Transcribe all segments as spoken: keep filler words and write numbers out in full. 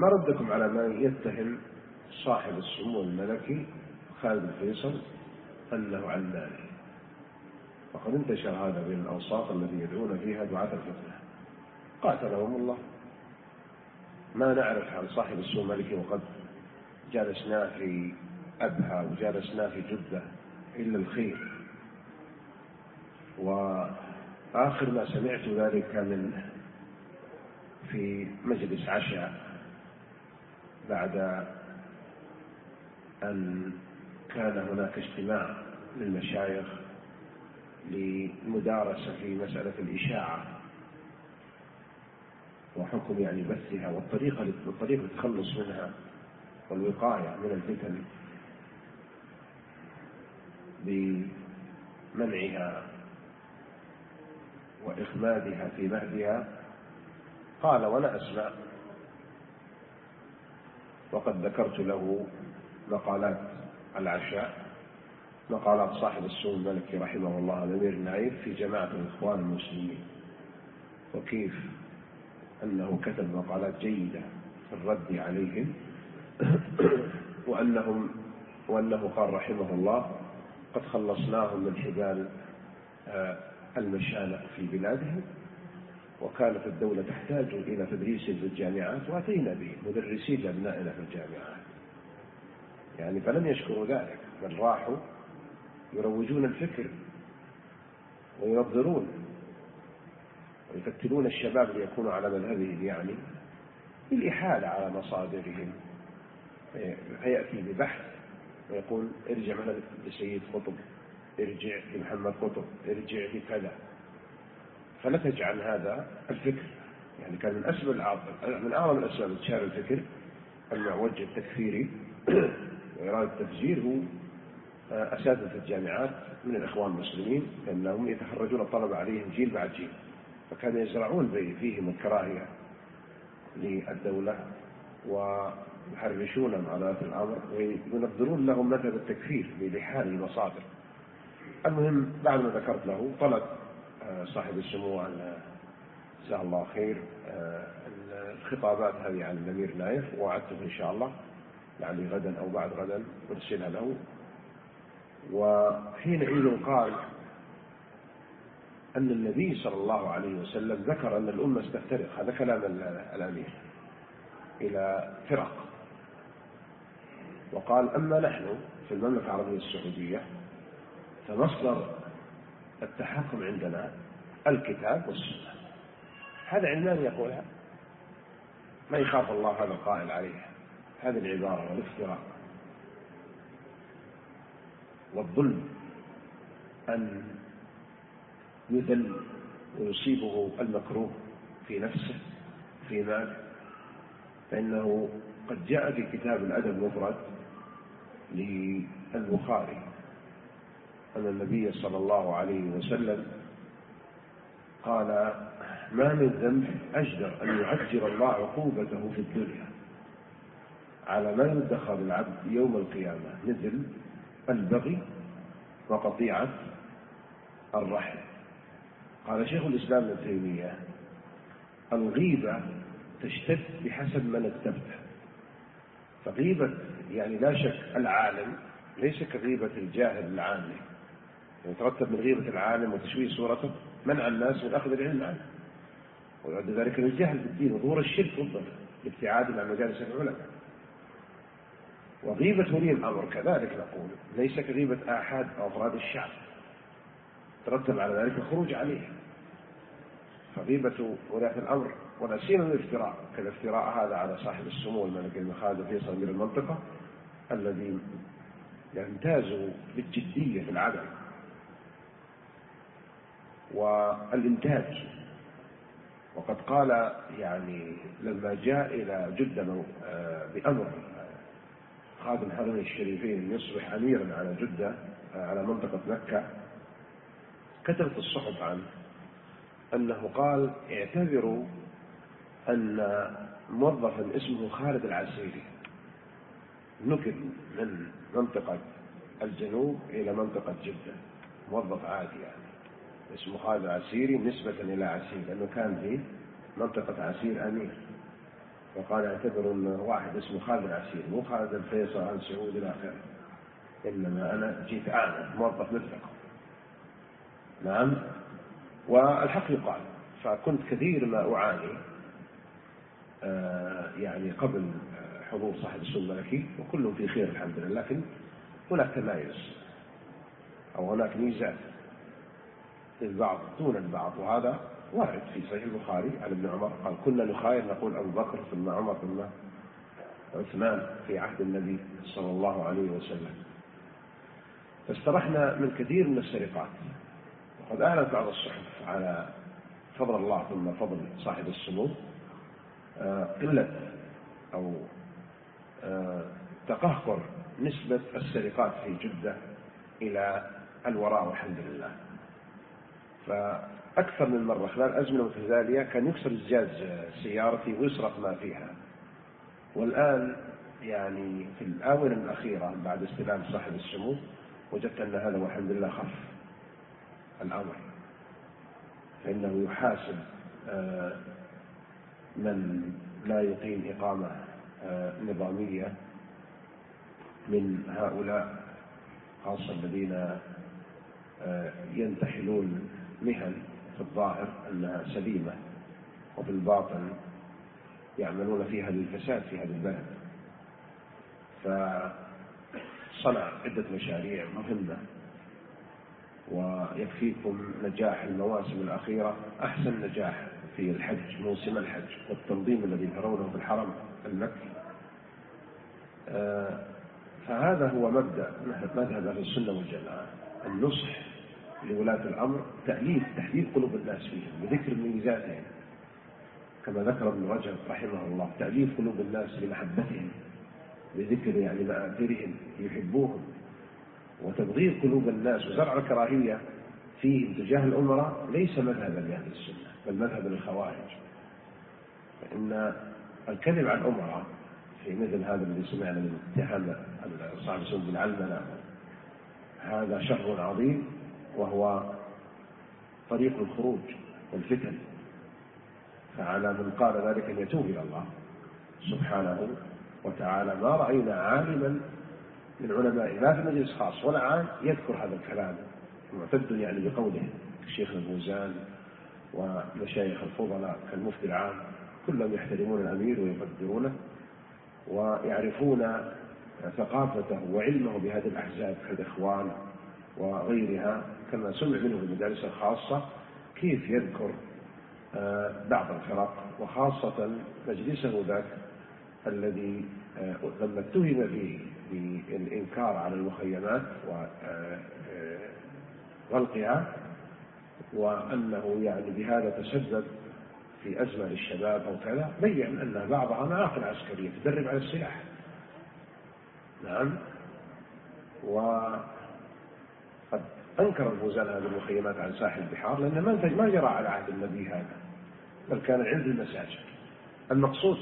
ما ردكم على من يتهم صاحب السمو الملكي خالد الفيصل أنه علماني؟ وقد انتشر هذا بين الأوساط الذي يدعون فيها دعاة الفتنة قاتلهم الله. ما نعرف عن صاحب السمو الملكي وقد جالسنا في أبها وجالسنا في جدة إلا الخير. وآخر ما سمعت ذلك منه في مجلس عشاء بعد أن كان هناك اجتماع للمشايخ للمدارسة في مسألة الإشاعة وحكم يعني بثها والطريقة والطريقة التخلص منها والوقاية من الفتن بمنعها وإخمادها في مهدها. قال وأنا أسمع، وقد ذكرت له مقالات العشاء، مقالات صاحب السمو الملكي رحمه الله الأمير نايف في جماعة الإخوان المسلمين، وكيف أنه كتب مقالات جيدة في الرد عليهم وأنهم وأنه قال رحمه الله قد خلصناهم من حبال المشانق في بلادهم، وكانت الدولة تحتاج إلى تدريس في الجامعات وأتينا به مدرسين لأبنائنا في الجامعات. يعني فلم يشكروا ذلك، بل راحوا يروجون الفكر وينظرون ويفتنون الشباب ليكونوا على مذهبهم، يعني بالإحالة على مصادرهم. فيأتي ببحث ويقول ارجع مثلا لسيد قطب، ارجع لمحمد قطب، ارجع لكذا، فنتج عن هذا الفكر. يعني كان من أسباب من أعظم الأسباب انتشار الفكر المعوج التكفيري وإرادة التفجير هو أساتذة الجامعات من الإخوان المسلمين، لأنهم يتخرجون الطلبة عليهم جيل بعد جيل، فكانوا يزرعون فيهم الكراهية للدولة ويحرشونهم على هذا الأمر وينظرون لهم مذهب التكفير بلحال المصادر. المهم بعد ما ذكرت له طلب صاحب السمو أن جزاه الله خير الخطابات هذه عن الأمير نايف، ووعدته إن شاء الله يعني غدا أو بعد غدا أرسلها له. وحينئذ قال أن النبي صلى الله عليه وسلم ذكر أن الأمة ستفترق، هذا كلام الأمير، إلى فرق، وقال أما نحن في المملكة العربية السعودية فمصدر التحكم عندنا الكتاب والسنة. هذا علمان يقولها، ما يخاف الله هذا القائل عليه هذه العبارة والافتراء والظلم أن يذل ويصيبه المكروه في نفسه في مال، فإنه قد جاء في كتاب الأدب المفرد للبخاري أن النبي صلى الله عليه وسلم قال ما من ذنب أجدر أن يعجل الله عقوبته في الدنيا على ما يدخر العبد يوم القيامة مثل البغي وقطيعة الرحم. قال شيخ الإسلام ابن تيمية الغيبة تشتد بحسب من اكتبته، فغيبة يعني لا شك العالم ليس كغيبة الجاهل العامي، يترتب من غيبة العالم وتشويه صورته منع الناس من أخذ العلم عنه، ويعد ذلك للجهل بالدين وظهور الشرك ضده لابتعاد عن مجالس العلماء. وغيبة ولي الأمر كذلك نقول ليس كغيبة آحاد أو أفراد الشعب، ترتب على ذلك الخروج عليه. فغيبة ولاة الأمر ولا سيما الافتراء كالافتراء هذا على صاحب السمو الملكي الملك خالد الفيصل أمير المنطقة الذي يمتاز بالجدية في العمل والإنتاج. وقد قال يعني لما جاء إلى جدة بأمر خادم الحرمين الشريفين يصبح أميرا على جدة على منطقة مكة، كتبت الصحف عنه أنه قال اعتبروا أن موظفا اسمه خالد العسيري نقل من منطقة الجنوب إلى منطقة جدة، موظف عادي يعني اسمه خالد العسيري نسبة إلى عسير لأنه كان في منطقة عسير أمير، وقال اعتبر أن واحد اسمه خالد العسير، مو خالد الفيصل عن سعود إلى آخره، إنما أنا جيت أعمل موظف مثلكم. نعم. والحق يقال، فكنت كثير ما أعاني آه يعني قبل حضور صاحب السوق الملكي، وكلهم في خير الحمد لله، لكن هناك تمايز أو هناك ميزات للبعض دون البعض، وهذا وارد في صحيح البخاري عن ابن عمر قال كنا نخاير نقول أبو بكر ثم عمر ثم عثمان في عهد النبي صلى الله عليه وسلم. فاسترحنا من كثير من السرقات، وقد أعلنت بعض الصحف على فضل الله ثم فضل صاحب السمو قلة أو تقهقر نسبة السرقات في جدة إلى الوراء والحمد لله. فأكثر من مرة خلال أزمنة متتالية كان يكسر زجاج سيارتي ويسرق ما فيها. والآن يعني في الآونة الأخيرة بعد استلام صاحب السمو وجدت أن هذا والحمد لله خف الأمر، فإنه يحاسب من لا يقيم إقامة نظامية من هؤلاء، خاصة الذين ينتحلون مهن في الظاهر أنها سليمة وفي الباطن يعملون فيها للفساد في هذا البلد. فصنع عدة مشاريع مهمة، ويكفيكم نجاح المواسم الأخيرة أحسن نجاح في الحج، موسم الحج والتنظيم الذي ترونه في الحرم المكي. فهذا هو مبدأ مذهب أهل السنة والجماعة، النصح لولاة الأمر، تأليف تحديد قلوب الناس فيهم بذكر ميزاتهم كما ذكر ابن رجب رحمه الله، تأليف قلوب الناس بمحبتهم بذكر يعني مآثرهم يحبوهم، وتبغيض قلوب الناس وزرع الكراهية فيهم تجاه الأمراء ليس مذهبا لأهل السنة بل مذهب للخوارج. فإن الكذب عن الأمراء في مثل هذا الذي سمعنا من اتهام صاحب السمو بالعلمنة هذا شر عظيم، وهو طريق الخروج والفتن. فعلى من قال ذلك أن يتوب إلى الله سبحانه وتعالى. ما رأينا عالما من علماء لا في مجلس خاص ولا عام يذكر هذا الكلام معتد يعني بقوله. الشيخ البوزان ومشايخ الفضلاء كالمفتي العام كلهم يحترمون الأمير ويقدرونه ويعرفون ثقافته وعلمه بهذه الأحزاب كالإخوان وغيرها، كما سمع منه في المدارس الخاصة كيف يذكر بعض الفرق، وخاصة مجلسه ذاك الذي لما اتهم فيه بالإنكار على المخيمات وغلقها، وأنه يعني بهذا تسبب في أزمة للشباب أو كذا، بيّن أن بعضها معاقل عسكرية تدرب على السلاح. نعم. وقد أنكر البوزان هذه المخيمات عن ساحل البحار لأنه ما جرى على عهد النبي هذا، بل كان العلم في المساجد. المقصود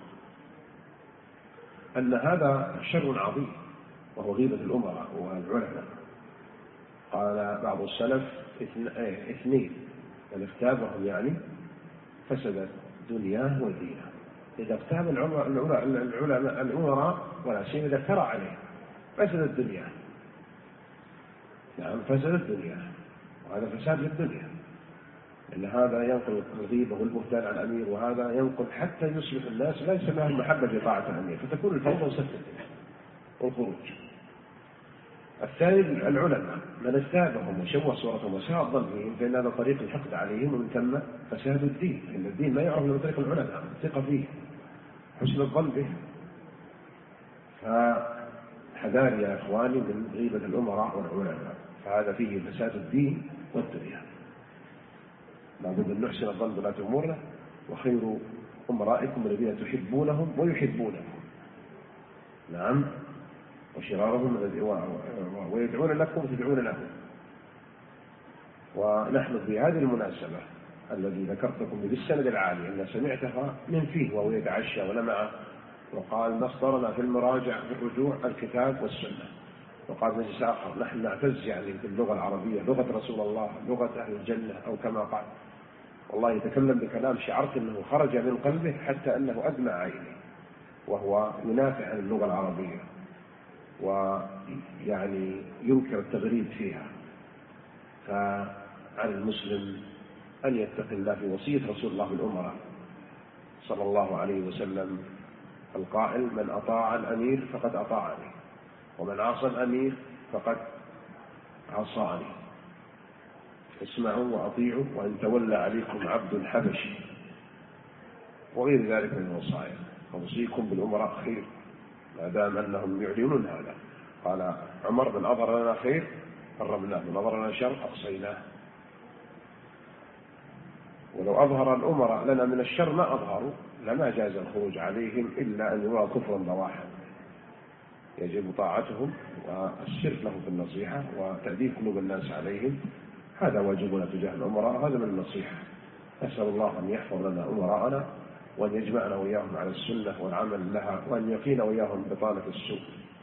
أن هذا شر عظيم وهو غيبة الأمراء والعلماء. قال بعض السلف اثنين من اغتابهم يعني فسدت دنياه ودينه. إذا اغتاب العلماء الأمراء ولا سيما إذا افترى عليه فسدت دنياه. نعم فسدت دنياه، وهذا فساد للدنيا، إن هذا ينقل الغيبة والبهتان على الأمير، وهذا ينقل حتى يصبح الناس ليس لهم محبة لطاعة الأمير، فتكون الفوضى وسفة والخروج. الثاني العلماء من اغتابهم وشوه صورتهم وساء الظن بهم، فإن هذا طريق الحقد عليهم، ومن ثم فساد الدين، إن الدين ما يعرف من طريق العلماء، الثقة فيه حسن الظن به. فحذار يا إخواني من غيبة الأمراء والعلماء، فهذا فيه فساد الدين والدنيا. لابد أن نحسن الظن بولاة أمورنا، وخير أمرائكم الذين تحبونهم ويحبونكم. نعم. وشرارهم ويدعون لكم وتدعون لهم. ونحن في هذه المناسبة الذي ذكرتكم بالسند العالي أن سمعتها من فيه وهو يتعشى ولمعه، وقال مصدرنا في المراجع في الرجوع الكتاب والسنة. وقال مجلس آخر نحن نعتز يعني باللغة العربية، لغة رسول الله، لغة أهل الجنة، أو كما قال. والله يتكلم بكلام شعرت أنه خرج من قلبه حتى أنه أدمع عيني، وهو ينافع عن اللغة العربية ويعني ينكر التغريب فيها. فعلى المسلم أن يتقي الله في وصية رسول الله بالأمراء صلى الله عليه وسلم القائل: من أطاع الأمير فقد أطاعني، ومن عصى الأمير فقد عصاني، اسمعوا وأطيعوا وإن تولى عليكم عبد حبشي، وغير ذلك من الوصايا. أوصيكم بالأمراء خير ما دام أنهم يعلنون هذا. قال عمر: من أظهر لنا خير قربناه، من أظهر لنا شر أقصيناه. ولو أظهر الأمراء لنا من الشر ما أظهروا لما جاز الخروج عليهم إلا أن يرى كفرا بواحا. يجب طاعتهم والسر لهم في النصيحة وتأديب قلوب الناس عليهم، هذا واجبنا تجاه الأمراء، هذا من النصيحة. أسأل الله أن يحفظ لنا أمراءنا وأن يجمعنا وإياهم على السنة والعمل لها، وأن يقينا وإياهم بطانة السوء.